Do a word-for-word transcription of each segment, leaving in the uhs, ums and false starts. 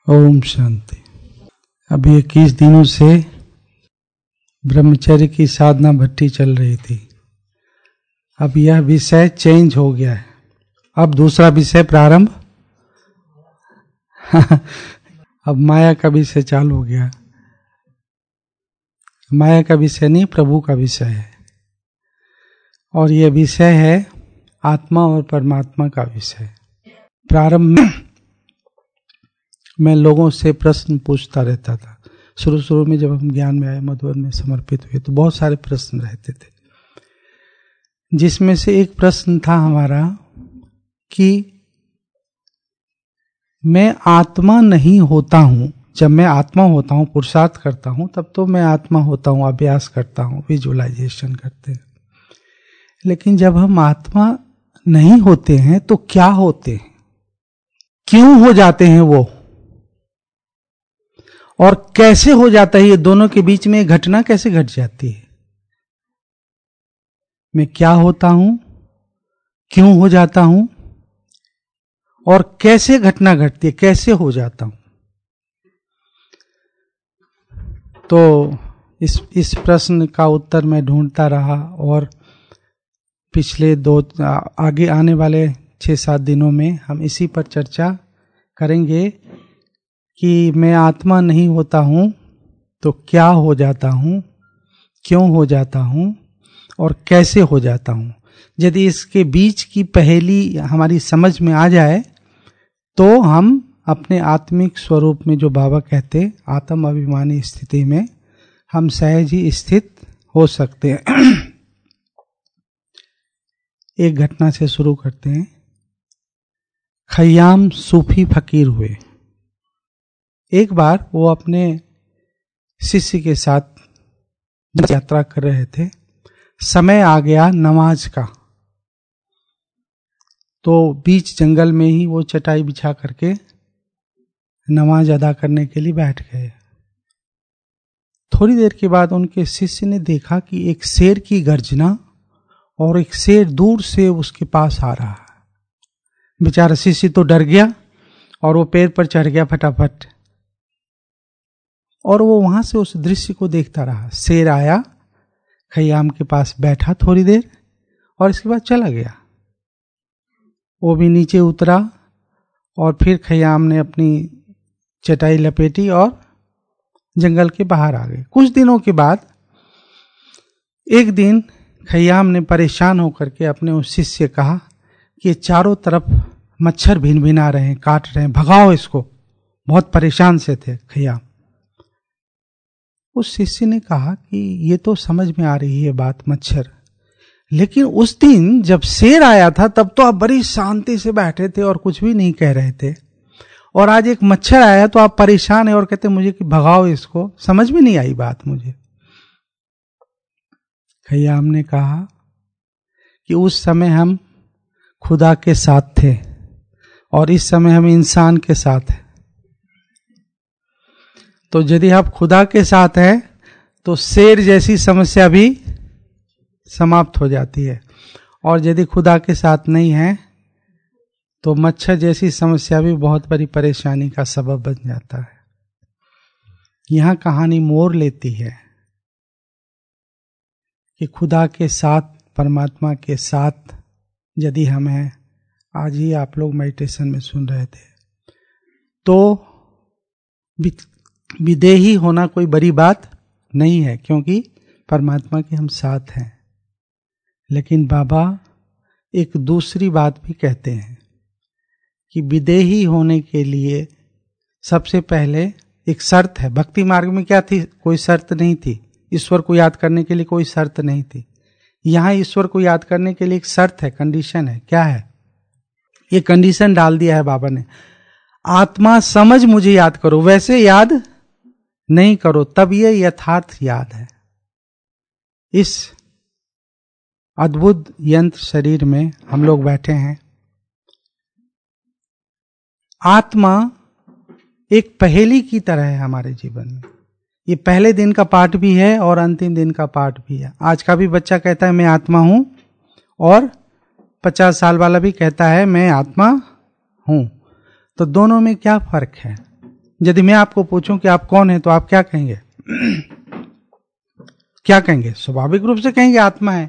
ओम शांति। अभी इक्कीस दिनों से ब्रह्मचर्य की साधना भट्टी चल रही थी। अब यह विषय चेंज हो गया है। अब दूसरा विषय प्रारंभ अब माया का विषय चालू हो गया। माया का विषय नहीं, प्रभु का विषय है। और यह विषय है आत्मा और परमात्मा का विषय। प्रारंभ में मैं लोगों से प्रश्न पूछता रहता था। शुरू शुरू में जब हम ज्ञान में आए, मधुबन में समर्पित हुए, तो बहुत सारे प्रश्न रहते थे, जिसमें से एक प्रश्न था हमारा कि मैं आत्मा नहीं होता हूं। जब मैं आत्मा होता हूं, पुरुषार्थ करता हूं, तब तो मैं आत्मा होता हूं, अभ्यास करता हूं, विजुअलाइजेशन करते हैं। लेकिन जब हम आत्मा नहीं होते हैं तो क्या होते हैं, क्यों हो जाते हैं वो, और कैसे हो जाता है? ये दोनों के बीच में घटना कैसे घट जाती है? मैं क्या होता हूं, क्यों हो जाता हूं, और कैसे घटना घटती है, कैसे हो जाता हूं? तो इस इस प्रश्न का उत्तर मैं ढूंढता रहा और पिछले दो आगे आने वाले छह सात दिनों में हम इसी पर चर्चा करेंगे कि मैं आत्मा नहीं होता हूं तो क्या हो जाता हूं, क्यों हो जाता हूं, और कैसे हो जाता हूं। यदि इसके बीच की पहेली हमारी समझ में आ जाए तो हम अपने आत्मिक स्वरूप में, जो बाबा कहते आत्म अभिमानी स्थिति में, हम सहज ही स्थित हो सकते हैं। एक घटना से शुरू करते हैं। खय्याम सूफी फकीर हुए। एक बार वो अपने शिष्य के साथ यात्रा कर रहे थे। समय आ गया नमाज का, तो बीच जंगल में ही वो चटाई बिछा करके नमाज अदा करने के लिए बैठ गए। थोड़ी देर के बाद उनके शिष्य ने देखा कि एक शेर की गर्जना और एक शेर दूर से उसके पास आ रहा है। बेचारा शिष्य तो डर गया और वो पेड़ पर चढ़ गया फटाफट, और वो वहां से उस दृश्य को देखता रहा। शेर आया, खय्याम के पास बैठा थोड़ी देर और इसके बाद चला गया। वो भी नीचे उतरा और फिर खय्याम ने अपनी चटाई लपेटी और जंगल के बाहर आ गए। कुछ दिनों के बाद एक दिन खय्याम ने परेशान होकर के अपने उस शिष्य से कहा कि चारों तरफ मच्छर भिन भिना रहे हैं, काट रहे हैं, भगाओ इसको। बहुत परेशान से थे खय्याम। उस शिष्य ने कहा कि ये तो समझ में आ रही है बात, मच्छर, लेकिन उस दिन जब शेर आया था तब तो आप बड़ी शांति से बैठे थे और कुछ भी नहीं कह रहे थे, और आज एक मच्छर आया तो आप परेशान है और कहते मुझे कि भगाओ इसको। समझ में नहीं आई बात मुझे। खय्याम ने कहा कि उस समय हम खुदा के साथ थे और इस समय हम इंसान के साथ हैं। तो यदि आप खुदा के साथ हैं तो शेर जैसी समस्या भी समाप्त हो जाती है, और यदि खुदा के साथ नहीं है तो मच्छर जैसी समस्या भी बहुत बड़ी परेशानी का सबब बन जाता है। यहां कहानी मोड़ लेती है कि खुदा के साथ, परमात्मा के साथ यदि हम हैं, आज ही आप लोग मेडिटेशन में सुन रहे थे, तो विदेही होना कोई बड़ी बात नहीं है, क्योंकि परमात्मा के हम साथ हैं। लेकिन बाबा एक दूसरी बात भी कहते हैं कि विदेही होने के लिए सबसे पहले एक शर्त है। भक्ति मार्ग में क्या थी? कोई शर्त नहीं थी। ईश्वर को याद करने के लिए कोई शर्त नहीं थी। यहां ईश्वर को याद करने के लिए एक शर्त है, कंडीशन है। क्या है? ये कंडीशन डाल दिया है बाबा ने, आत्मा समझ मुझे याद करो, वैसे याद नहीं करो, तब ये यथार्थ याद है। इस अद्भुत यंत्र शरीर में हम लोग बैठे हैं। आत्मा एक पहेली की तरह है हमारे जीवन में। ये पहले दिन का पाठ भी है और अंतिम दिन का पाठ भी है। आज का भी बच्चा कहता है मैं आत्मा हूं, और पचास साल वाला भी कहता है मैं आत्मा हूं। तो दोनों में क्या फर्क है? यदि मैं आपको पूछूं कि आप कौन हैं तो आप क्या कहेंगे? क्या कहेंगे? स्वाभाविक रूप से कहेंगे आत्मा है।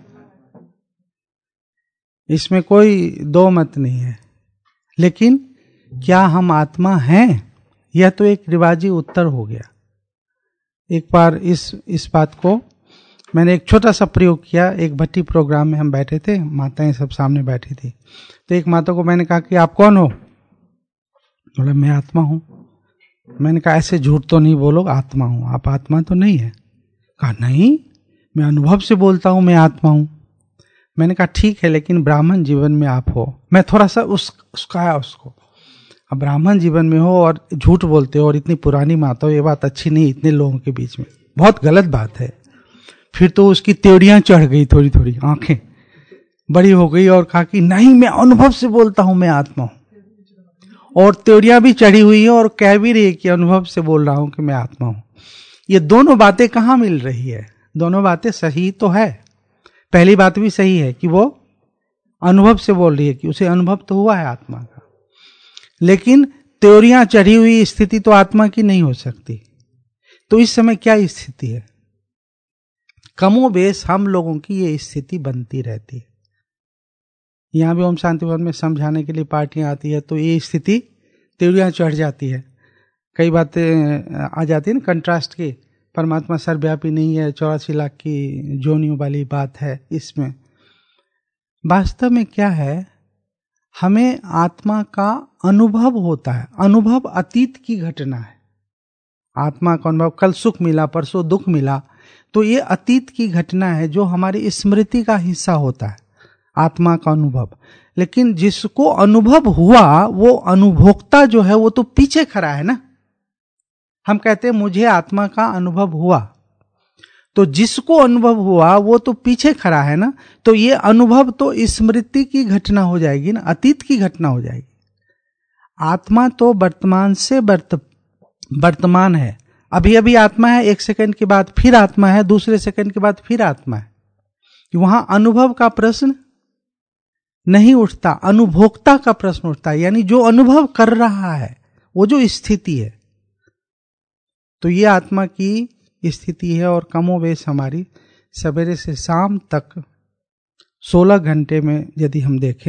इसमें कोई दो मत नहीं है। लेकिन क्या हम आत्मा हैं? यह तो एक रिवाजी उत्तर हो गया। एक बार इस इस बात को मैंने एक छोटा सा प्रयोग किया। एक भट्टी प्रोग्राम में हम बैठे थे, माताएं सब सामने बैठी थी। तो एक माता को मैंने कहा कि आप कौन हो? बोला मैं आत्मा हूं। मैंने कहा ऐसे झूठ तो नहीं बोलो, आत्मा हूं। आप आत्मा तो नहीं है। कहा नहीं, मैं अनुभव से बोलता हूं मैं आत्मा हूं। मैंने कहा ठीक है, लेकिन ब्राह्मण जीवन में आप हो। मैं थोड़ा सा उस उसका उसको अब ब्राह्मण जीवन में हो और झूठ बोलते हो और इतनी पुरानी माता हो, ये बात अच्छी नहीं इतने लोगों के बीच में, बहुत गलत बात है। फिर तो उसकी त्योड़ियां चढ़ गई, थोड़ी थोड़ी आंखें बड़ी हो गई और कहा कि नहीं, मैं अनुभव से बोलता हूं मैं आत्मा हूं। और त्योड़ियां भी चढ़ी हुई है और कह भी रही है कि अनुभव से बोल रहा हूं कि मैं आत्मा हूं। ये दोनों बातें कहां मिल रही है? दोनों बातें सही तो है। पहली बात भी सही है कि वो अनुभव से बोल रही है कि उसे अनुभव तो हुआ है आत्मा का, लेकिन त्योरियां चढ़ी हुई स्थिति तो आत्मा की नहीं हो सकती। तो इस समय क्या स्थिति है? कमोबेश हम लोगों की ये स्थिति बनती रहती है। यहां भी ओम शांति वन में समझाने के लिए पार्टियां आती है तो ये स्थिति त्योरियां चढ़ जाती है। कई बातें आ जाती है ना कंट्रास्ट की, परमात्मा सर्वव्यापी नहीं है, चौरासी लाख की जोनियों वाली बात है। इसमें वास्तव में क्या है, हमें आत्मा का अनुभव होता है। अनुभव अतीत की घटना है। आत्मा का अनुभव, कल सुख मिला परसों दुख मिला, तो ये अतीत की घटना है जो हमारी स्मृति का हिस्सा होता है, आत्मा का अनुभव। लेकिन जिसको अनुभव हुआ वो अनुभोक्ता जो है वो तो पीछे खड़ा है ना। हम कहते हैं मुझे आत्मा का अनुभव हुआ, तो जिसको अनुभव हुआ वो तो पीछे खड़ा है ना। तो ये अनुभव तो स्मृति की घटना हो जाएगी ना, अतीत की घटना हो जाएगी। आत्मा तो वर्तमान से वर्त वर्तमान है। अभी अभी आत्मा है, एक सेकंड के बाद फिर आत्मा है, दूसरे सेकंड के बाद फिर आत्मा है। वहां अनुभव का प्रश्न नहीं उठता, अनुभोक्ता का प्रश्न उठता है, यानी जो अनुभव कर रहा है वो जो स्थिति है। तो ये आत्मा की स्थिति है। और कमोवेश हमारी सवेरे से शाम तक सोलह घंटे में यदि हम देखें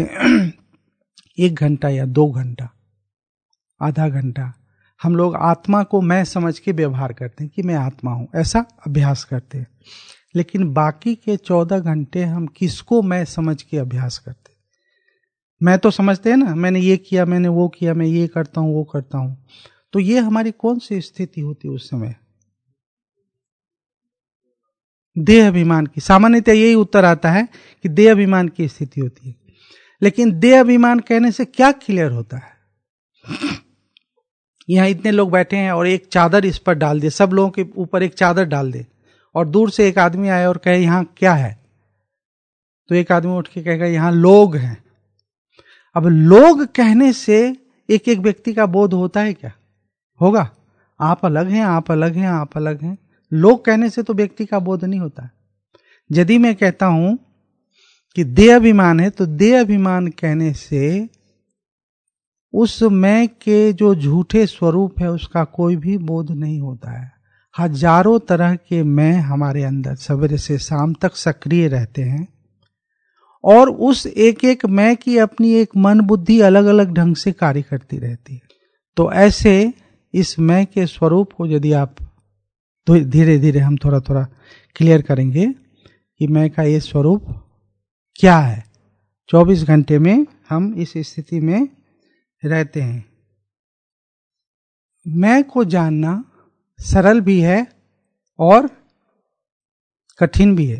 एक घंटा या दो घंटा आधा घंटा हम लोग आत्मा को मैं समझ के व्यवहार करते हैं कि मैं आत्मा हूं, ऐसा अभ्यास करते हैं। लेकिन बाकी के चौदह घंटे हम किसको मैं समझ के अभ्यास करते हैं? मैं तो समझते हैं ना, मैंने ये किया, मैंने वो किया, मैं ये करता हूं वो करता हूं। तो ये हमारी कौन सी स्थिति होती है उस समय? देह अभिमान की। सामान्यतः यही उत्तर आता है कि देह अभिमान की स्थिति होती है। लेकिन देह अभिमान कहने से क्या क्लियर होता है? यहां इतने लोग बैठे हैं और एक चादर इस पर डाल दे, सब लोगों के ऊपर एक चादर डाल दे, और दूर से एक आदमी आए और कहे यहां क्या है, तो एक आदमी उठ के कहेगा यहां लोग हैं। अब लोग कहने से एक एक व्यक्ति का बोध होता है क्या? होगा। आप अलग हैं, आप अलग हैं, आप अलग हैं। लोग कहने से तो व्यक्ति का बोध नहीं होता। यदि मैं कहता हूं कि देह अभिमान है, तो देह अभिमान कहने से उस मैं के जो झूठे स्वरूप है उसका कोई भी बोध नहीं होता है। हजारों तरह के मैं हमारे अंदर सवेरे से शाम तक सक्रिय रहते हैं, और उस एक एक मैं की अपनी एक मन बुद्धि अलग अलग ढंग से कार्य करती रहती है। तो ऐसे इस मैं के स्वरूप को यदि आप धीरे धीरे हम थोड़ा थोड़ा क्लियर करेंगे कि मैं का ये स्वरूप क्या है। चौबीस घंटे में हम इस स्थिति में रहते हैं। मैं को जानना सरल भी है और कठिन भी है।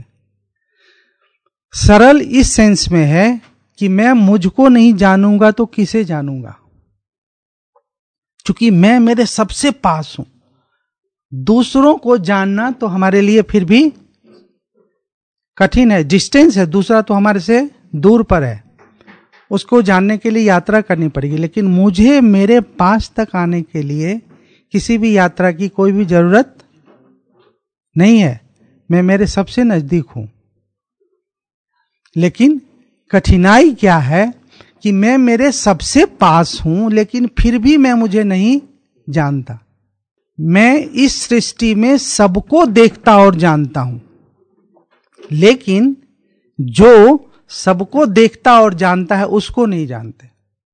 सरल इस सेंस में है कि मैं मुझको नहीं जानूंगा तो किसे जानूंगा, क्योंकि मैं मेरे सबसे पास हूं। दूसरों को जानना तो हमारे लिए फिर भी कठिन है, डिस्टेंस है, दूसरा तो हमारे से दूर पर है, उसको जानने के लिए यात्रा करनी पड़ेगी। लेकिन मुझे मेरे पास तक आने के लिए किसी भी यात्रा की कोई भी जरूरत नहीं है, मैं मेरे सबसे नजदीक हूं। लेकिन कठिनाई क्या है कि मैं मेरे सबसे पास हूं लेकिन फिर भी मैं मुझे नहीं जानता। मैं इस सृष्टि में सबको देखता और जानता हूं, लेकिन जो सबको देखता और जानता है उसको नहीं जानते।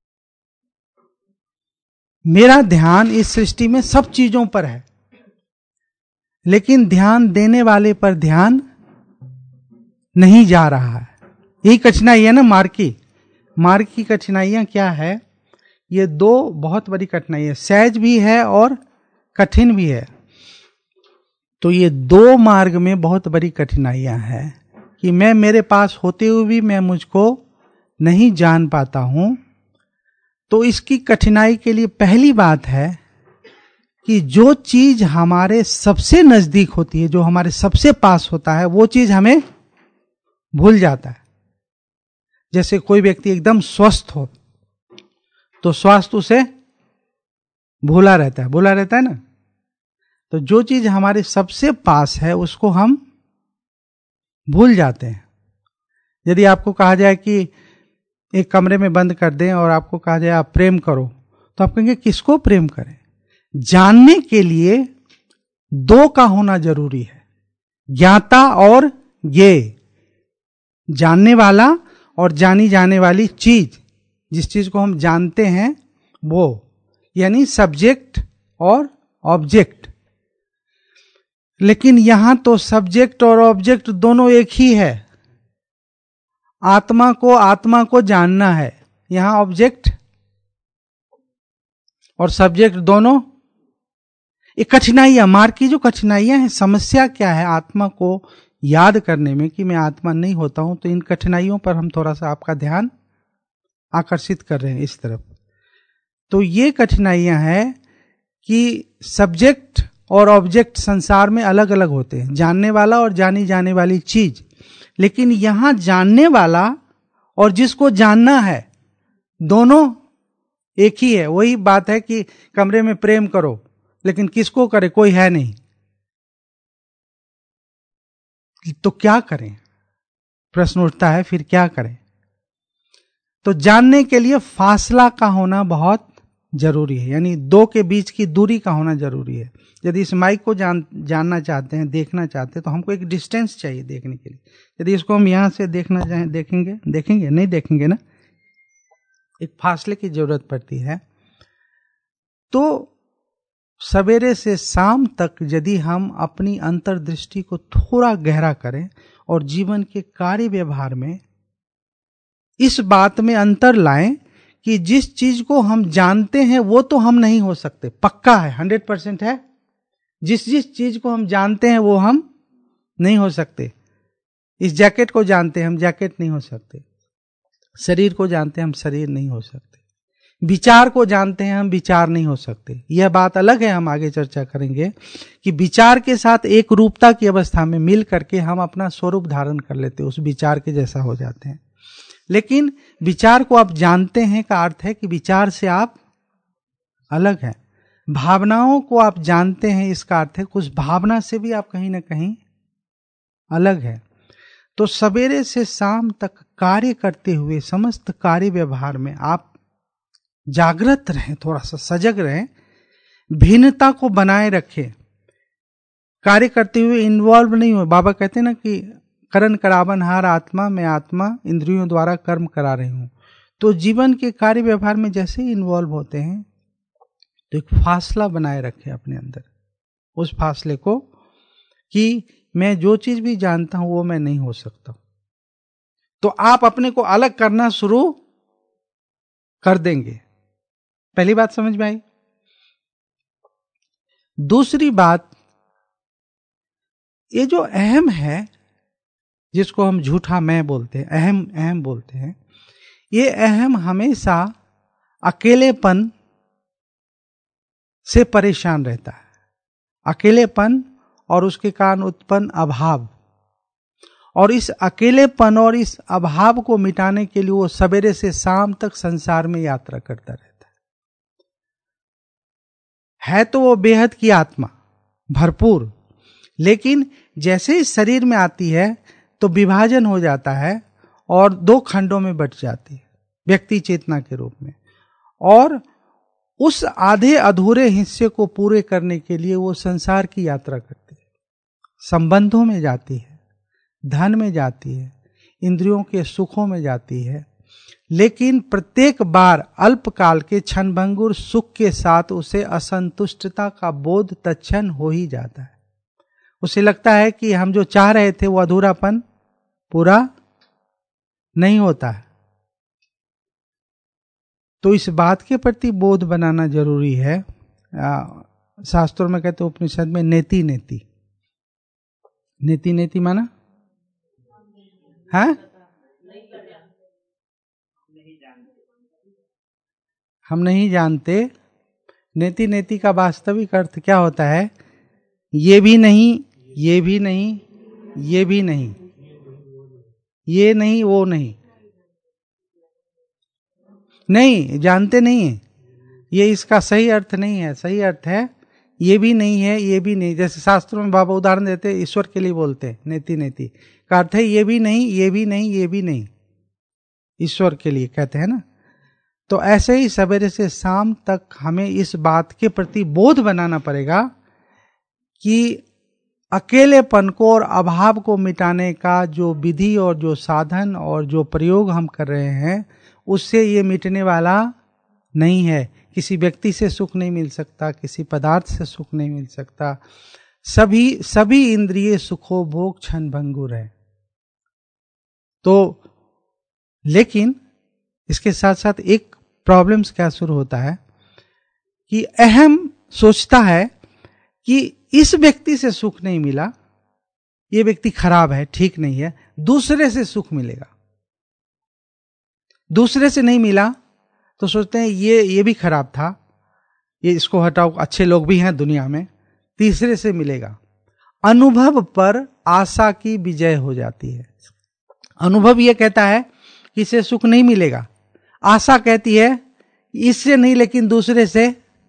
मेरा ध्यान इस सृष्टि में सब चीजों पर है, लेकिन ध्यान देने वाले पर ध्यान नहीं जा रहा है। यही कठिनाई है ना मार्ग की। मार्ग की कठिनाइयां क्या है? ये दो बहुत बड़ी कठिनाई है, सहज भी है और कठिन भी है। तो ये दो मार्ग में बहुत बड़ी कठिनाइयां हैं कि मैं मेरे पास होते हुए भी मैं मुझको नहीं जान पाता हूं। तो इसकी कठिनाई के लिए पहली बात है कि जो चीज हमारे सबसे नजदीक होती है, जो हमारे सबसे पास होता है, वो चीज हमें भूल जाता है। जैसे कोई व्यक्ति एकदम स्वस्थ हो तो स्वास्थ्य उसे भूला रहता है, भूला रहता है ना। तो जो चीज हमारे सबसे पास है उसको हम भूल जाते हैं। यदि आपको कहा जाए कि एक कमरे में बंद कर दें और आपको कहा जाए आप प्रेम करो, तो आप कहेंगे किसको प्रेम करें? जानने के लिए दो का होना जरूरी है, ज्ञाता और ज्ञेय। जानने वाला और जानी जाने वाली चीज, जिस चीज को हम जानते हैं वो, यानी सब्जेक्ट और ऑब्जेक्ट। लेकिन यहां तो सब्जेक्ट और ऑब्जेक्ट दोनों एक ही है। आत्मा को आत्मा को जानना है, यहां ऑब्जेक्ट और सब्जेक्ट दोनों। ये कठिनाइयां, मार्ग की जो कठिनाइयां हैं, समस्या क्या है आत्मा को याद करने में कि मैं आत्मा नहीं होता हूं। तो इन कठिनाइयों पर हम थोड़ा सा आपका ध्यान आकर्षित कर रहे हैं इस तरफ। तो ये कठिनाइयां हैं कि सब्जेक्ट और ऑब्जेक्ट संसार में अलग अलग होते हैं, जानने वाला और जानी जाने वाली चीज। लेकिन यहां जानने वाला और जिसको जानना है दोनों एक ही है। वही बात है कि कमरे में प्रेम करो, लेकिन किसको करे? कोई है नहीं, तो क्या करें? प्रश्न उठता है, फिर क्या करें? तो जानने के लिए फासला का होना बहुत जरूरी है, यानी दो के बीच की दूरी का होना जरूरी है। यदि इस माइक को जान जानना चाहते हैं, देखना चाहते हैं, तो हमको एक डिस्टेंस चाहिए देखने के लिए। यदि इसको हम यहां से देखना चाहें, देखेंगे देखेंगे नहीं देखेंगे ना, एक फासले की जरूरत पड़ती है। तो सवेरे से शाम तक यदि हम अपनी अंतर्दृष्टि को थोड़ा गहरा करें और जीवन के कार्य व्यवहार में इस बात में अंतर लाएं कि जिस चीज को हम जानते हैं वो तो हम नहीं हो सकते, पक्का है, हंड्रेड परसेंट है। जिस जिस चीज को हम जानते हैं वो हम नहीं हो सकते। इस जैकेट को जानते हैं, हम जैकेट नहीं हो सकते। शरीर को जानते हैं, हम शरीर नहीं हो सकते। विचार को जानते हैं, हम विचार नहीं हो सकते। यह बात अलग है, हम आगे चर्चा करेंगे कि विचार के साथ एक रूपता की अवस्था में मिल करके हम अपना स्वरूप धारण कर लेते, उस विचार के जैसा हो जाते हैं। लेकिन विचार को आप जानते हैं का अर्थ है कि विचार से आप अलग हैं। भावनाओं को आप जानते हैं, इसका अर्थ है कुछ भावना से भी आप कहीं ना कहीं अलग है। तो सवेरे से शाम तक कार्य करते हुए समस्त कार्य व्यवहार में आप जागृत रहें, थोड़ा सा सजग रहें, भिन्नता को बनाए रखें। कार्य करते हुए इन्वॉल्व नहीं हो। बाबा कहते हैं ना कि करण करावन हार आत्मा, मैं आत्मा इंद्रियों द्वारा कर्म करा रही हूं। तो जीवन के कार्य व्यवहार में जैसे ही इन्वॉल्व होते हैं तो एक फासला बनाए रखें अपने अंदर, उस फासले को कि मैं जो चीज भी जानता हूं वो मैं नहीं हो सकता। तो आप अपने को अलग करना शुरू कर देंगे। पहली बात समझ में आई। दूसरी बात, ये जो अहम है जिसको हम झूठा मैं बोलते हैं, अहम अहम बोलते हैं, ये अहम हमेशा अकेलेपन से परेशान रहता है। अकेलेपन और उसके कारण उत्पन्न अभाव, और इस अकेलेपन और इस अभाव को मिटाने के लिए वो सवेरे से शाम तक संसार में यात्रा करता रहता है। है तो वो बेहद की आत्मा भरपूर, लेकिन जैसे ही शरीर में आती है तो विभाजन हो जाता है और दो खंडों में बट जाती है व्यक्ति चेतना के रूप में। और उस आधे अधूरे हिस्से को पूरे करने के लिए वो संसार की यात्रा करती है, संबंधों में जाती है, धन में जाती है, इंद्रियों के सुखों में जाती है, लेकिन प्रत्येक बार अल्पकाल के क्षणभंगुर सुख के साथ उसे असंतुष्टता का बोध तत्क्षण हो ही जाता है। उसे लगता है कि हम जो चाह रहे थे वो अधूरापन पूरा नहीं होता है। तो इस बात के प्रति बोध बनाना जरूरी है। आ, शास्त्रों में कहते हैं, उपनिषद में नेति नेति नेति नेति माना है हम नहीं जानते। नेति नेति का वास्तविक अर्थ क्या होता है? ये भी नहीं, ये भी नहीं, ये भी नहीं, ये नहीं, वो नहीं, नहीं जानते नहीं है। ये इसका सही अर्थ नहीं है। सही अर्थ है ये भी नहीं है, ये भी नहीं। जैसे शास्त्रों में बाबा उदाहरण देते, ईश्वर के लिए बोलते हैं नेति नेति का अर्थ है ये भी नहीं, ये भी नहीं, ये भी नहीं, ईश्वर के लिए कहते हैं ना। तो ऐसे ही सवेरे से शाम तक हमें इस बात के प्रति बोध बनाना पड़ेगा कि अकेलेपन को और अभाव को मिटाने का जो विधि और जो साधन और जो प्रयोग हम कर रहे हैं, उससे ये मिटने वाला नहीं है। किसी व्यक्ति से सुख नहीं मिल सकता, किसी पदार्थ से सुख नहीं मिल सकता। सभी सभी इंद्रिय सुखोभोग क्षणभंगुर है। तो लेकिन इसके साथ साथ एक प्रॉब्लम्स क्या शुरू होता है कि अहम सोचता है कि इस व्यक्ति से सुख नहीं मिला, ये व्यक्ति खराब है, ठीक नहीं है, दूसरे से सुख मिलेगा। दूसरे से नहीं मिला तो सोचते हैं ये ये भी खराब था, ये इसको हटाओ, अच्छे लोग भी हैं दुनिया में, तीसरे से मिलेगा। अनुभव पर आशा की विजय हो जाती है। अनुभव यह कहता है कि इससे सुख नहीं मिलेगा, आशा कहती है इससे नहीं लेकिन दूसरे से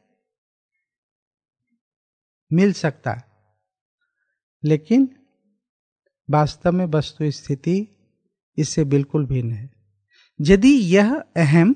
मिल सकता है। लेकिन वास्तव में वस्तु स्थिति इससे बिल्कुल भिन्न है। यदि यह अहम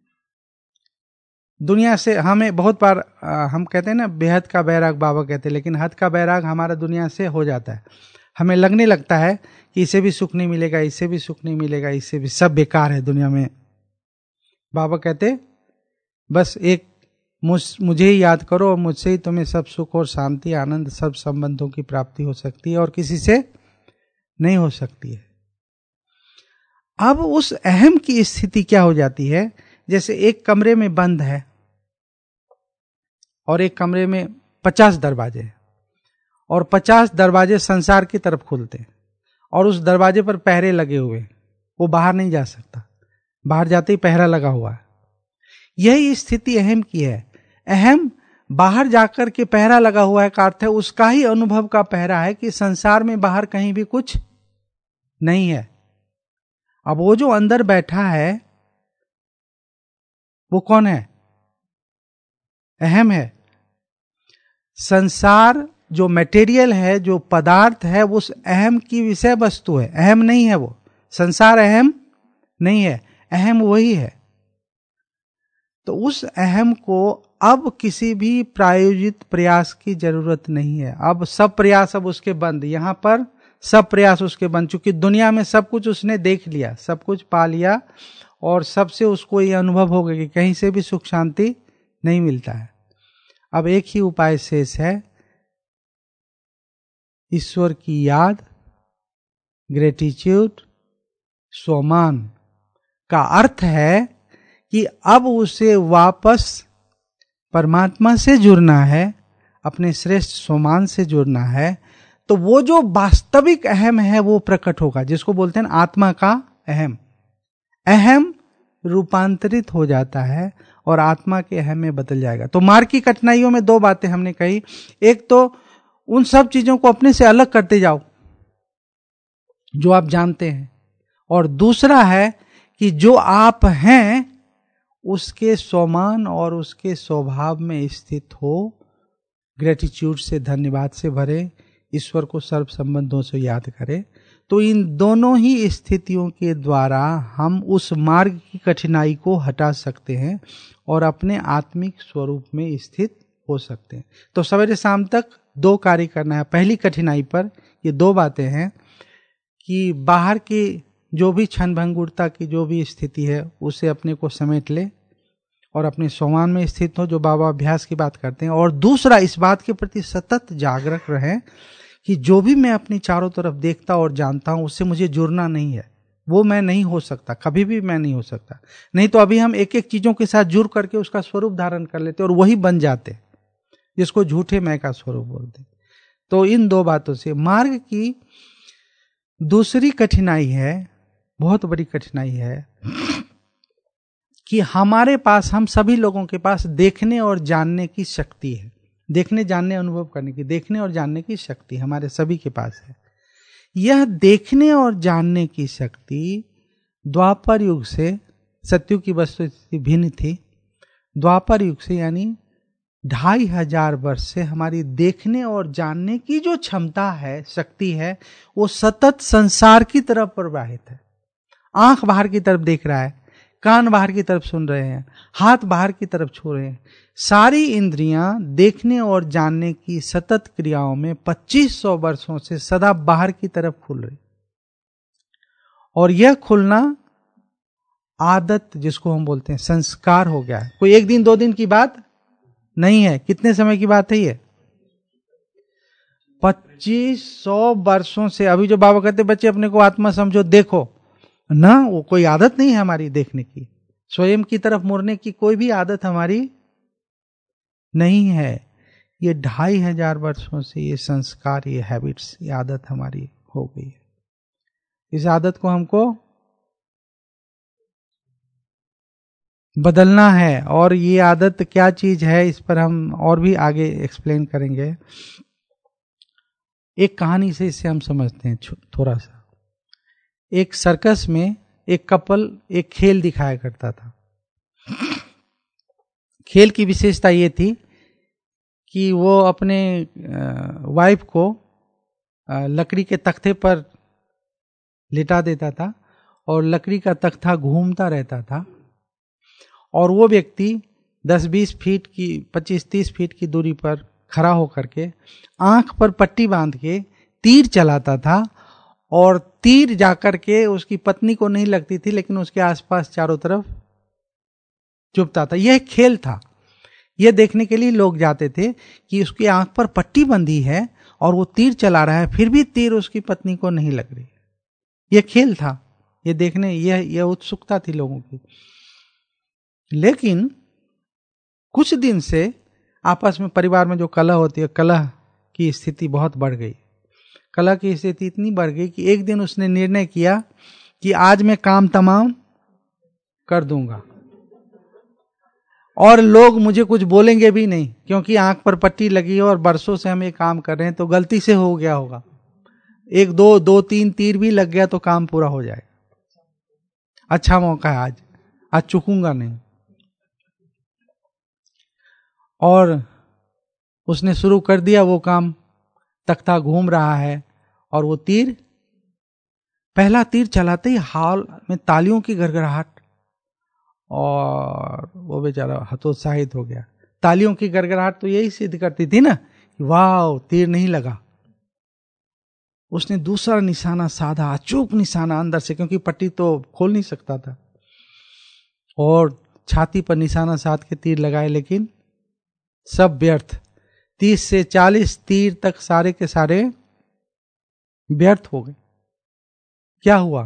दुनिया से, हमें बहुत बार आ, हम कहते हैं ना बेहद का बैराग बाबा कहते हैं, लेकिन हद का बैराग हमारा दुनिया से हो जाता है। हमें लगने लगता है कि इसे भी सुख नहीं मिलेगा, इसे भी सुख नहीं मिलेगा, इससे भी सब बेकार है दुनिया में। बाबा कहते बस एक मुझ मुझे ही याद करो और मुझसे ही तुम्हें सब सुख और शांति, आनंद, सब संबंधों की प्राप्ति हो सकती है और किसी से नहीं हो सकती है। अब उस अहम की स्थिति क्या हो जाती है? जैसे एक कमरे में बंद है और एक कमरे में पचास दरवाजे हैं और पचास दरवाजे संसार की तरफ खुलते हैं और उस दरवाजे पर पहरे लगे हुए, वो बाहर नहीं जा सकता, बाहर जाते ही पहरा लगा हुआ है। यही स्थिति अहम की है। अहम बाहर जाकर के पहरा लगा हुआ है का अर्थ है उसका ही अनुभव का पहरा है कि संसार में बाहर कहीं भी कुछ नहीं है। अब वो जो अंदर बैठा है वो कौन है? अहम है। संसार जो मटेरियल है, जो पदार्थ है, वो उस अहम की विषय वस्तु है, अहम नहीं है वो। संसार अहम नहीं है, अहम वही है। तो उस अहम को अब किसी भी प्रायोजित प्रयास की जरूरत नहीं है। अब सब प्रयास अब उसके बंद, यहां पर सब प्रयास उसके बंद, चूंकि दुनिया में सब कुछ उसने देख लिया, सब कुछ पा लिया और सबसे उसको ये अनुभव हो गया कि कहीं से भी सुख शांति नहीं मिलता है। अब एक ही उपाय शेष है, ईश्वर की याद, ग्रेटिट्यूड, स्वमान का अर्थ है कि अब उसे वापस परमात्मा से जुड़ना है, अपने श्रेष्ठ स्वमान से जुड़ना है। तो वो जो वास्तविक अहम है वो प्रकट होगा, जिसको बोलते हैं आत्मा का अहम। अहम रूपांतरित हो जाता है और आत्मा के अहम में बदल जाएगा। तो मार्ग की कठिनाइयों में दो बातें हमने कही। एक तो उन सब चीजों को अपने से अलग करते जाओ जो आप जानते हैं, और दूसरा है कि जो आप हैं उसके स्वमान और उसके स्वभाव में स्थित हो, ग्रेटिट्यूड से, धन्यवाद से भरे, ईश्वर को सर्व संबंधों से याद करें, तो इन दोनों ही स्थितियों के द्वारा हम उस मार्ग की कठिनाई को हटा सकते हैं और अपने आत्मिक स्वरूप में स्थित हो सकते हैं। तो सवेरे शाम तक दो कार्य करना है। पहली कठिनाई पर ये दो बातें हैं कि बाहर की जो भी क्षण भंगुरता की जो भी स्थिति है उसे अपने को समेट ले और अपने सोमान में स्थित हो, जो बाबा अभ्यास की बात करते हैं। और दूसरा, इस बात के प्रति सतत जागरूक रहें कि जो भी मैं अपनी चारों तरफ देखता और जानता हूं उससे मुझे जुड़ना नहीं है, वो मैं नहीं हो सकता, कभी भी मैं नहीं हो सकता। नहीं तो अभी हम एक एक चीजों के साथ जुड़ करके उसका स्वरूप धारण कर लेते और वही बन जाते, जिसको झूठे मैं का स्वरूप बोलते। तो इन दो बातों से मार्ग की दूसरी कठिनाई है, बहुत बड़ी कठिनाई है, कि हमारे पास, हम सभी लोगों के पास देखने और जानने की शक्ति है। देखने, जानने, अनुभव करने की, देखने और जानने की शक्ति हमारे सभी के पास है। यह देखने और जानने की शक्ति द्वापर युग से, सतयुग की वस्तुस्थिति भिन्न थी, द्वापर युग से यानी ढाई हजार वर्ष से हमारी देखने और जानने की जो क्षमता है, शक्ति है, वो सतत संसार की तरफ प्रवाहित है। आंख बाहर की तरफ देख रहा है, कान बाहर की तरफ सुन रहे हैं, हाथ बाहर की तरफ छू रहे हैं। सारी इंद्रियां देखने और जानने की सतत क्रियाओं में पच्चीस सौ वर्षों से सदा बाहर की तरफ खुल रही, और यह खुलना आदत, जिसको हम बोलते हैं संस्कार, हो गया है। कोई एक दिन दो दिन की बात नहीं है। कितने समय की बात है ये? पच्चीस सौ वर्षों से। अभी जो बाबा कहते बच्चे अपने को आत्मा समझो, देखो ना, वो कोई आदत नहीं है हमारी देखने की, स्वयं की तरफ मुड़ने की कोई भी आदत हमारी नहीं है। ये ढाई हजार वर्षों से ये संस्कार, ये हैबिट्स, ये आदत हमारी हो गई है। इस आदत को हमको बदलना है। और ये आदत क्या चीज है, इस पर हम और भी आगे एक्सप्लेन करेंगे। एक कहानी से इसे हम समझते हैं थोड़ा सा। एक सर्कस में एक कपल एक खेल दिखाया करता था। खेल की विशेषता ये थी कि वो अपने वाइफ को लकड़ी के तख्ते पर लिटा देता था और लकड़ी का तख्ता घूमता रहता था, और वो व्यक्ति दस बीस फीट की, पच्चीस तीस फीट की दूरी पर खड़ा होकर के आंख पर पट्टी बांध के तीर चलाता था, और तीर जाकर के उसकी पत्नी को नहीं लगती थी, लेकिन उसके आसपास चारों तरफ चुभता था। यह एक खेल था। यह देखने के लिए लोग जाते थे कि उसकी आंख पर पट्टी बंधी है और वो तीर चला रहा है, फिर भी तीर उसकी पत्नी को नहीं लग रही। यह खेल था, यह देखने, यह यह उत्सुकता थी लोगों की। लेकिन कुछ दिन से आपस में, परिवार में जो कलह होती है, कलह की स्थिति बहुत बढ़ गई। कलह की स्थिति इतनी बढ़ गई कि एक दिन उसने निर्णय किया कि आज मैं काम तमाम कर दूंगा और लोग मुझे कुछ बोलेंगे भी नहीं, क्योंकि आंख पर पट्टी लगी है और बरसों से हम ये काम कर रहे हैं, तो गलती से हो गया होगा, एक दो दो तीन तीर भी लग गया तो काम पूरा हो जाएगा। अच्छा मौका है आज, आज चूकूंगा नहीं। और उसने शुरू कर दिया वो काम। तख्ता घूम रहा है और वो तीर, पहला तीर चलाते ही हॉल में तालियों की गड़गड़ाहट, और वो बेचारा हतोत्साहित हो गया। तालियों की गड़गड़ाहट तो यही सिद्ध करती थी ना कि वाह, तीर नहीं लगा। उसने दूसरा निशाना साधा, अचूक निशाना अंदर से, क्योंकि पट्टी तो खोल नहीं सकता था, और छाती पर निशाना साध के तीर लगाए, लेकिन सब व्यर्थ। तीस से चालीस तीर तक सारे के सारे व्यर्थ हो गए। क्या हुआ?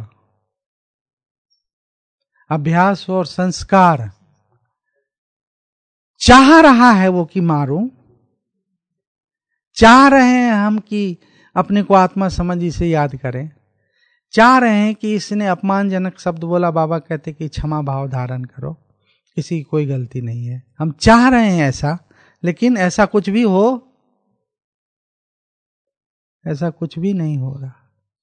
अभ्यास और संस्कार। चाह रहा है वो कि मारूं, चाह रहे हैं हम कि अपने को आत्मा समझ इसे याद करें, चाह रहे हैं कि इसने अपमानजनक शब्द बोला, बाबा कहते कि क्षमा भाव धारण करो, किसी की कोई गलती नहीं है। हम चाह रहे हैं ऐसा, लेकिन ऐसा कुछ भी हो, ऐसा कुछ भी नहीं हो रहा।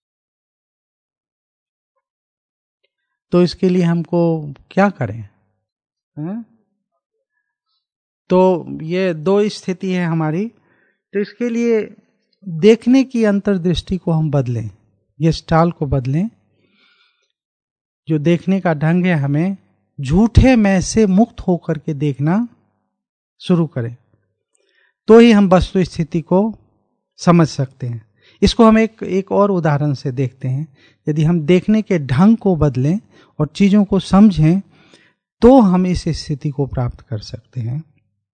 तो इसके लिए हमको क्या करें? है? तो ये दो स्थिति है हमारी। तो इसके लिए देखने की अंतर्दृष्टि को हम बदलें, ये स्टाइल को बदलें। जो देखने का ढंग है, हमें झूठे मैं से मुक्त होकर के देखना शुरू करें, तो ही हम वस्तु स्थिति को समझ सकते हैं। इसको हम एक एक और उदाहरण से देखते हैं। यदि हम देखने के ढंग को बदलें और चीजों को समझें, तो हम इस स्थिति को प्राप्त कर सकते हैं।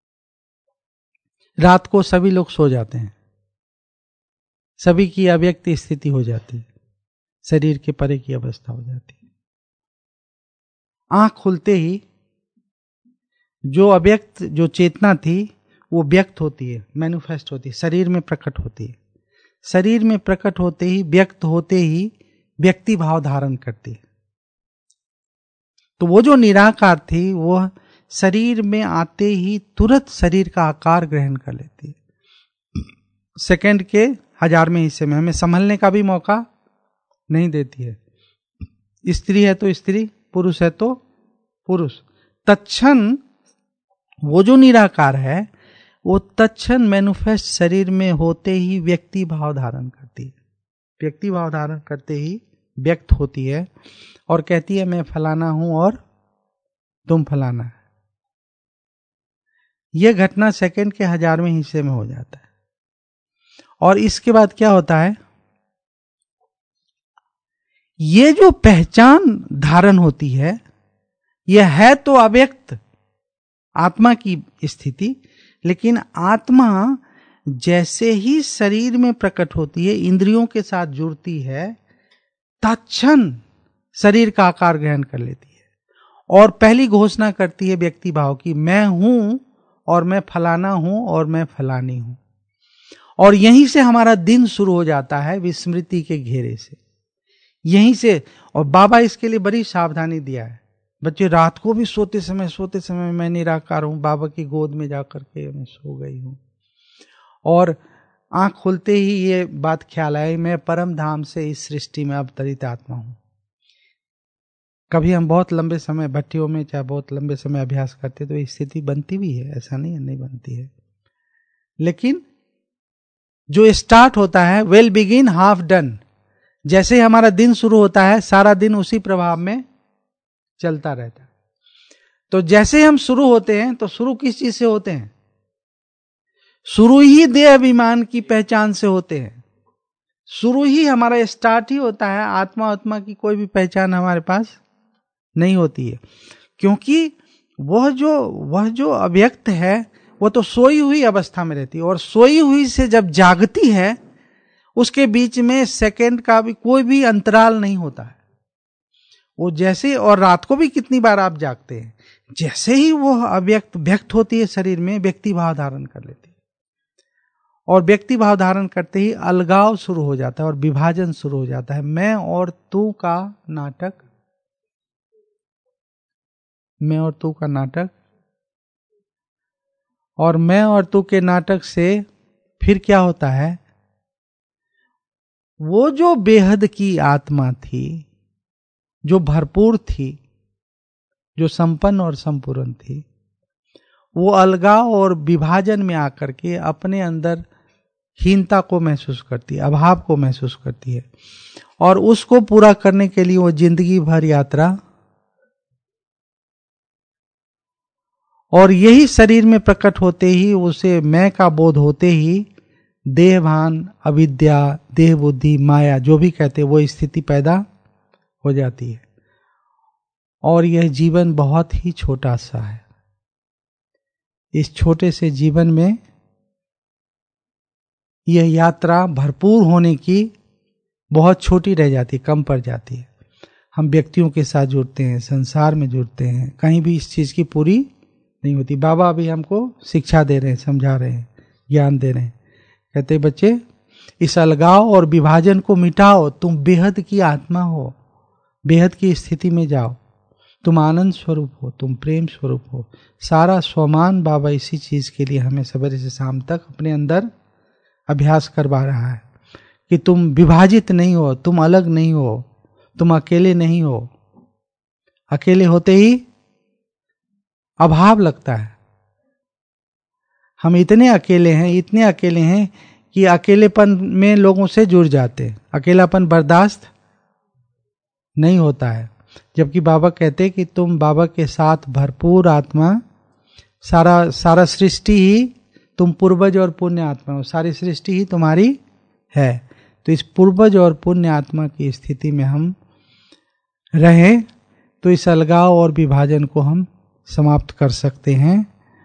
रात को सभी लोग सो जाते हैं, सभी की अव्यक्त स्थिति हो जाती है, शरीर के परे की अवस्था हो जाती है। आंख खुलते ही जो अव्यक्त, जो चेतना थी, वो व्यक्त होती है, मैनिफेस्ट होती है, शरीर में प्रकट होती है। शरीर में प्रकट होते ही, व्यक्त होते ही व्यक्ति भाव धारण करती है। तो वो जो निराकार थी, वो शरीर में आते ही तुरंत शरीर का आकार ग्रहण कर लेती है। सेकंड के हजारवें हिस्से में हमें संभलने का भी मौका नहीं देती है। स्त्री है तो स्त्री, पुरुष है तो पुरुष। तत्क्षण वो जो निराकार है, वो तत्क्षण मैनिफेस्ट शरीर में होते ही व्यक्ति भाव धारण करती है। व्यक्ति भाव धारण करते ही व्यक्त होती है और कहती है मैं फलाना हूं और तुम फलाना है। यह घटना सेकंड के हजारवें हिस्से में हो जाता है। और इसके बाद क्या होता है, ये जो पहचान धारण होती है, यह है तो अव्यक्त आत्मा की स्थिति, लेकिन आत्मा जैसे ही शरीर में प्रकट होती है, इंद्रियों के साथ जुड़ती है, तत्क्षण शरीर का आकार ग्रहण कर लेती है और पहली घोषणा करती है व्यक्ति भाव की, मैं हूं और मैं फलाना हूं और मैं फलानी हूं। और यहीं से हमारा दिन शुरू हो जाता है, विस्मृति के घेरे से, यहीं से। और बाबा इसके लिए बड़ी सावधानी दिया है। बच्चे रात को भी सोते समय सोते समय मैं निराकार हूं, बाबा की गोद में जाकर के मैं सो गई हूं। और आंख खुलते ही ये बात ख्याल आई, मैं परम धाम से इस सृष्टि में अवतरित आत्मा हूं। कभी हम बहुत लंबे समय भट्टियों में चाहे बहुत लंबे समय अभ्यास करते तो स्थिति बनती भी है, ऐसा नहीं है नहीं बनती है। लेकिन जो स्टार्ट होता है, वेल बिगिन हाफ डन, जैसे ही हमारा दिन शुरू होता है, सारा दिन उसी प्रभाव में चलता रहता है। तो जैसे हम शुरू होते हैं, तो शुरू किस चीज से होते हैं? शुरू ही देह अभिमान की पहचान से होते हैं। शुरू ही हमारा स्टार्ट ही होता है। आत्मा आत्मा की कोई भी पहचान हमारे पास नहीं होती है, क्योंकि वह जो वह जो अव्यक्त है, वो तो सोई हुई अवस्था में रहती है। और सोई हुई से जब जागती है, उसके बीच में सेकंड का भी कोई भी अंतराल नहीं होता है। वो जैसे, और रात को भी कितनी बार आप जागते हैं, जैसे ही वो अव्यक्त व्यक्त होती है शरीर में, व्यक्ति भाव धारण कर लेती है। और व्यक्ति भाव धारण करते ही अलगाव शुरू हो जाता है और विभाजन शुरू हो जाता है। मैं और तू का नाटक, मैं और तू का नाटक, और मैं और तू के नाटक से फिर क्या होता है, वो जो बेहद की आत्मा थी, जो भरपूर थी, जो संपन्न और संपूर्ण थी, वो अलगाव और विभाजन में आकर के अपने अंदर हीनता को महसूस करती है, अभाव को महसूस करती है। और उसको पूरा करने के लिए वो जिंदगी भर यात्रा, और यही शरीर में प्रकट होते ही, उसे मैं का बोध होते ही, देहभान, अविद्या, देह बुद्धि, माया, जो भी कहते वो स्थिति पैदा हो जाती है। और यह जीवन बहुत ही छोटा सा है। इस छोटे से जीवन में यह यात्रा भरपूर होने की बहुत छोटी रह जाती है, कम पड़ जाती है। हम व्यक्तियों के साथ जुड़ते हैं, संसार में जुड़ते हैं, कहीं भी इस चीज की पूरी नहीं होती। बाबा अभी हमको शिक्षा दे रहे हैं, समझा रहे हैं, ज्ञान दे रहे हैं। कहते बच्चे, इस अलगाव और विभाजन को मिटाओ, तुम बेहद की आत्मा हो, बेहद की स्थिति में जाओ, तुम आनंद स्वरूप हो, तुम प्रेम स्वरूप हो। सारा स्वमान बाबा इसी चीज के लिए हमें सवेरे से शाम तक अपने अंदर अभ्यास करवा रहा है कि तुम विभाजित नहीं हो, तुम अलग नहीं हो, तुम अकेले नहीं हो। अकेले होते ही अभाव लगता है। हम इतने अकेले हैं, इतने अकेले हैं कि अकेलेपन में लोगों से जुड़ जाते हैं, अकेलापन बर्दाश्त नहीं होता है। जबकि बाबा कहते कि तुम बाबा के साथ भरपूर आत्मा, सारा सारा सृष्टि ही, तुम पूर्वज और पुण्य आत्मा हो, सारी सृष्टि ही तुम्हारी है। तो इस पूर्वज और पुण्य आत्मा की स्थिति में हम रहें तो इस अलगाव और विभाजन को हम समाप्त कर सकते हैं।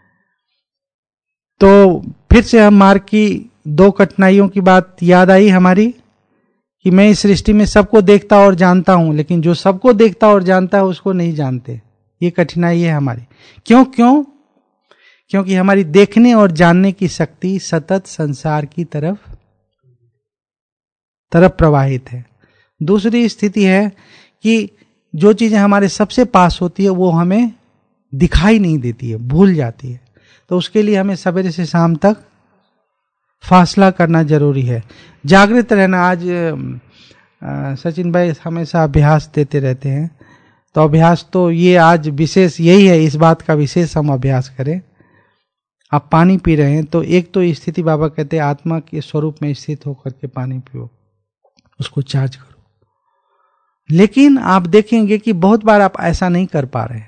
तो फिर से हम मार्ग की दो कठिनाइयों की बात याद आई हमारी कि मैं इस सृष्टि में सबको देखता और जानता हूं, लेकिन जो सबको देखता और जानता है उसको नहीं जानते। ये कठिनाई है हमारी। क्यों क्यों क्योंकि हमारी देखने और जानने की शक्ति सतत संसार की तरफ तरफ प्रवाहित है। दूसरी स्थिति है कि जो चीजें हमारे सबसे पास होती है वो हमें दिखाई नहीं देती है, भूल जाती है। तो उसके लिए हमें सवेरे से शाम तक फासला करना जरूरी है, जागृत रहना। आज आ, सचिन भाई हमेशा अभ्यास देते रहते हैं, तो अभ्यास तो ये आज विशेष यही है, इस बात का विशेष हम अभ्यास करें। आप पानी पी रहे हैं तो एक तो स्थिति बाबा कहते हैं आत्मा के स्वरूप में स्थित होकर के पानी पियो, उसको चार्ज करो। लेकिन आप देखेंगे कि बहुत बार आप ऐसा नहीं कर पा रहे हैं।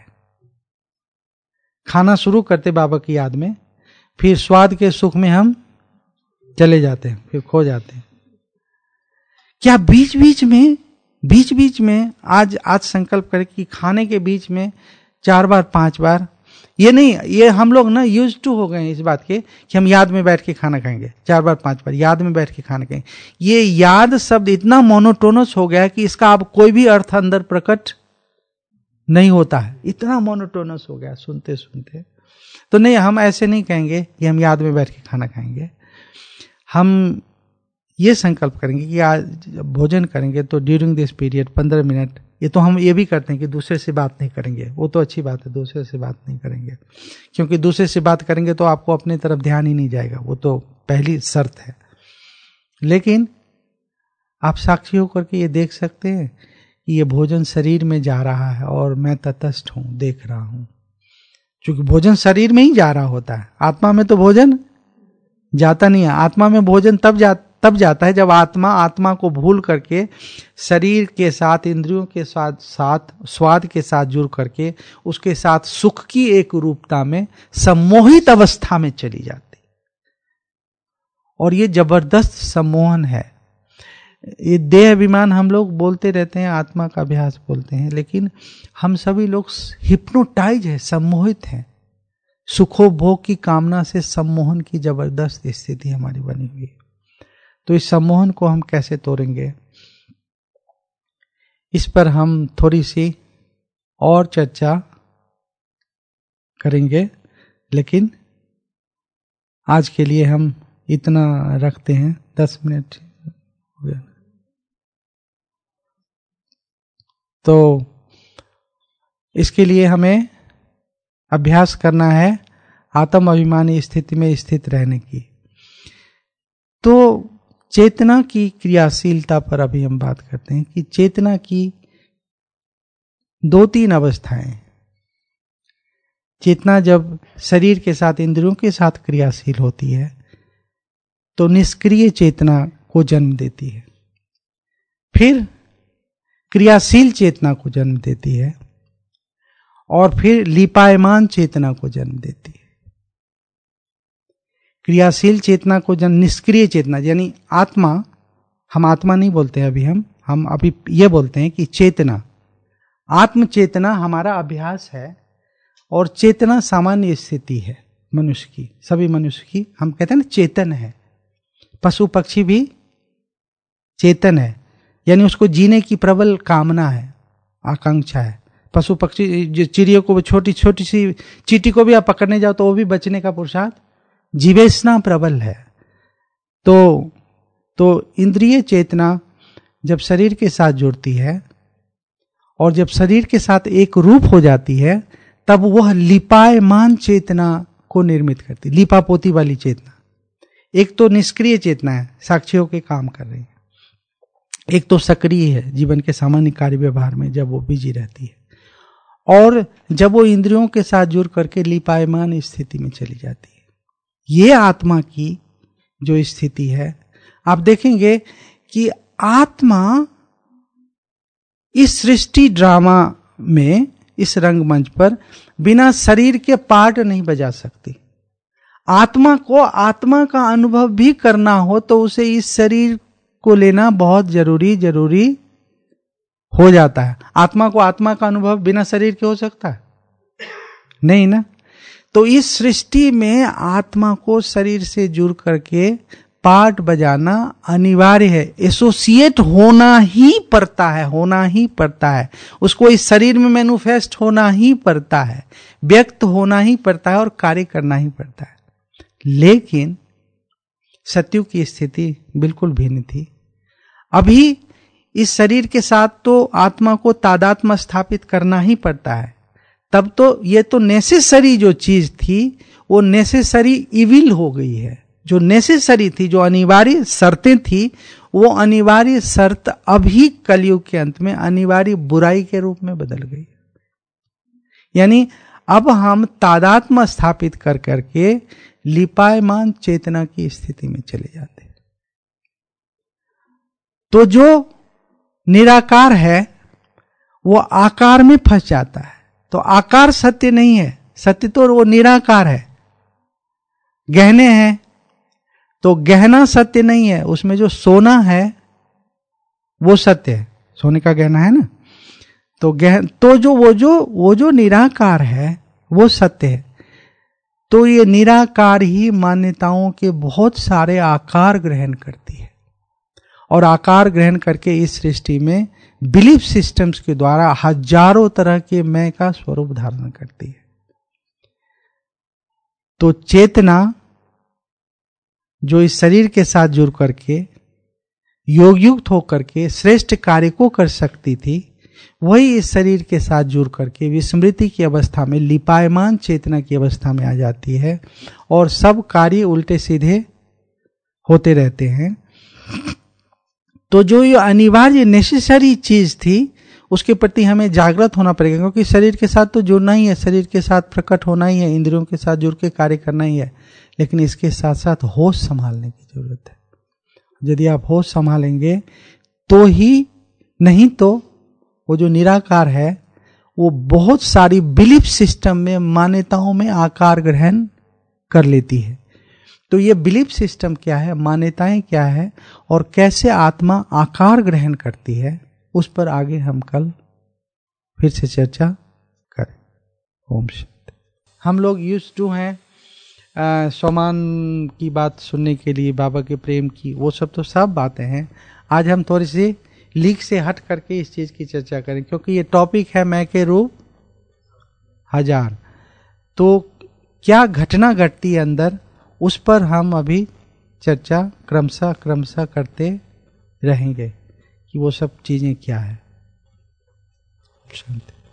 खाना शुरू करते बाबा की याद में, फिर स्वाद के सुख में हम चले जाते हैं, फिर खो जाते हैं। क्या बीच बीच में बीच बीच में आज आज संकल्प करें कि खाने के बीच में चार बार पांच बार, ये नहीं, ये हम लोग ना यूज टू हो गए हैं इस बात के कि हम याद में बैठ के खाना खाएंगे, चार बार पांच बार याद में बैठ के खाना खाएंगे। ये याद शब्द इतना मोनोटोनस हो गया कि इसका अब कोई भी अर्थ अंदर प्रकट नहीं होता है, इतना मोनोटोनस हो गया सुनते सुनते। तो नहीं, हम ऐसे नहीं कहेंगे कि हम याद में बैठ के खाना खाएंगे। हम ये संकल्प करेंगे कि आज भोजन करेंगे तो ड्यूरिंग दिस पीरियड पंद्रह मिनट, ये तो हम ये भी करते हैं कि दूसरे से बात नहीं करेंगे, वो तो अच्छी बात है, दूसरे से बात नहीं करेंगे, क्योंकि दूसरे से बात करेंगे तो आपको अपनी तरफ ध्यान ही नहीं जाएगा, वो तो पहली शर्त है। लेकिन आप साक्षी होकर के ये देख सकते हैं कि ये भोजन शरीर में जा रहा है और मैं तटस्थ हूं, देख रहा हूं। क्योंकि भोजन शरीर में ही जा रहा होता है, आत्मा में तो भोजन जाता नहीं है। आत्मा में भोजन तब जा तब जाता है जब आत्मा आत्मा को भूल करके शरीर के साथ, इंद्रियों के साथ साथ स्वाद के साथ जुड़ करके उसके साथ सुख की एक रूपता में सम्मोहित अवस्था में चली जाती। और ये जबरदस्त सम्मोहन है। ये देह अभिमान हम लोग बोलते रहते हैं, आत्मा का अभ्यास बोलते हैं, लेकिन हम सभी लोग हिप्नोटाइज है, सम्मोहित हैं। सुखोभोग की कामना से सम्मोहन की जबरदस्त स्थिति हमारी बनी हुई है। तो इस सम्मोहन को हम कैसे तोड़ेंगे, इस पर हम थोड़ी सी और चर्चा करेंगे, लेकिन आज के लिए हम इतना रखते हैं। दस मिनट हो गया। तो इसके लिए हमें अभ्यास करना है आत्म अभिमानी स्थिति में स्थित रहने की। तो चेतना की क्रियाशीलता पर अभी हम बात करते हैं कि चेतना की दो तीन अवस्थाएं। चेतना जब शरीर के साथ, इंद्रियों के साथ क्रियाशील होती है तो निष्क्रिय चेतना को जन्म देती है, फिर क्रियाशील चेतना को जन्म देती है, और फिर लिपायमान चेतना को जन्म देती है। क्रियाशील चेतना को जन्म, निष्क्रिय चेतना यानी आत्मा, हम आत्मा नहीं बोलते हैं अभी, हम हम अभी ये बोलते हैं कि चेतना, आत्म चेतना हमारा अभ्यास है। और चेतना सामान्य स्थिति है मनुष्य की, सभी मनुष्य की। हम कहते हैं ना चेतन है, पशु पक्षी भी चेतन है, यानी उसको जीने की प्रबल कामना है, आकांक्षा है। पशु पक्षी, चिड़ियों को, छोटी छोटी सी चींटी को भी आप पकड़ने जाओ तो वो भी बचने का पुरुषार्थ, जीवेशना प्रबल है। तो तो इंद्रिय चेतना जब शरीर के साथ जुड़ती है और जब शरीर के साथ एक रूप हो जाती है, तब वह लिपायमान चेतना को निर्मित करती, लिपापोती वाली चेतना। एक तो निष्क्रिय चेतना है, साक्षियों के काम कर रही है, एक तो सक्रिय है, जीवन के सामान्य कार्य व्यवहार में जब वो बिजी रहती है, और जब वो इंद्रियों के साथ जुड़ करके लिपायमान स्थिति में चली जाती है। ये आत्मा की जो स्थिति है, आप देखेंगे कि आत्मा इस सृष्टि ड्रामा में, इस रंगमंच पर बिना शरीर के पार्ट नहीं बजा सकती। आत्मा को आत्मा का अनुभव भी करना हो तो उसे इस शरीर को लेना बहुत जरूरी जरूरी हो जाता है। आत्मा को आत्मा का अनुभव बिना शरीर के हो सकता है? नहीं ना। तो इस सृष्टि में आत्मा को शरीर से जुड़ करके पार्ट बजाना अनिवार्य है, एसोसिएट होना ही पड़ता है, होना ही पड़ता है। उसको इस शरीर में मैनिफेस्ट होना ही पड़ता है, व्यक्त होना ही पड़ता है और कार्य करना ही पड़ता है। लेकिन सत्युग की स्थिति बिल्कुल भिन्न थी। अभी इस शरीर के साथ तो आत्मा को तादात्म्य स्थापित करना ही पड़ता है। तब तो ये तो नेसेसरी जो चीज थी वो नेसेसरी इविल हो गई है। जो नेसेसरी थी, जो अनिवार्य शर्तें थी, वो अनिवार्य शर्त अभी कलयुग के अंत में अनिवार्य बुराई के रूप में बदल गई। यानी अब हम तादात्म्य स्थापित कर करके लिपायमान चेतना की स्थिति में चले जाते हैं। तो जो निराकार है वो आकार में फंस जाता है। तो आकार सत्य नहीं है, सत्य तो वो निराकार है। गहने हैं तो गहना सत्य नहीं है, उसमें जो सोना है वो सत्य है, सोने का गहना है ना। तो गह तो जो वो जो वो जो निराकार है वो सत्य है। तो ये निराकार ही मान्यताओं के बहुत सारे आकार ग्रहण करती है और आकार ग्रहण करके इस सृष्टि में बिलीफ सिस्टम्स के द्वारा हजारों तरह के मैं का स्वरूप धारण करती है। तो चेतना जो इस शरीर के साथ जुड़ करके योग युक्त होकर के श्रेष्ठ कार्य को कर सकती थी, वही इस शरीर के साथ जुड़ करके विस्मृति की अवस्था में, लिपायमान चेतना की अवस्था में आ जाती है और सब कार्य उल्टे सीधे होते रहते हैं। तो जो ये अनिवार्य नेसेसरी चीज थी उसके प्रति हमें जागृत होना पड़ेगा, क्योंकि शरीर के साथ तो जुड़ना ही है, शरीर के साथ प्रकट होना ही है, इंद्रियों के साथ जुड़ के कार्य करना ही है। लेकिन इसके साथ साथ होश संभालने की जरूरत है। यदि आप होश संभालेंगे तो ही, नहीं तो वो जो निराकार है वो बहुत सारी बिलीफ सिस्टम में, मान्यताओं में आकार ग्रहण कर लेती है। तो ये बिलीफ सिस्टम क्या है, मान्यताएं क्या है और कैसे आत्मा आकार ग्रहण करती है, उस पर आगे हम कल फिर से चर्चा करें। ओम शांति। हम लोग यूज्ड टू हैं सोमान की बात सुनने के लिए, बाबा के प्रेम की, वो सब तो सब बातें हैं। आज हम थोड़ी सी लीक से हट करके इस चीज की चर्चा करें, क्योंकि ये टॉपिक है मैं के रूप हजार। तो क्या घटना घटती है अंदर, उस पर हम अभी चर्चा क्रमशः क्रमशः करते रहेंगे कि वो सब चीजें क्या है। शांति।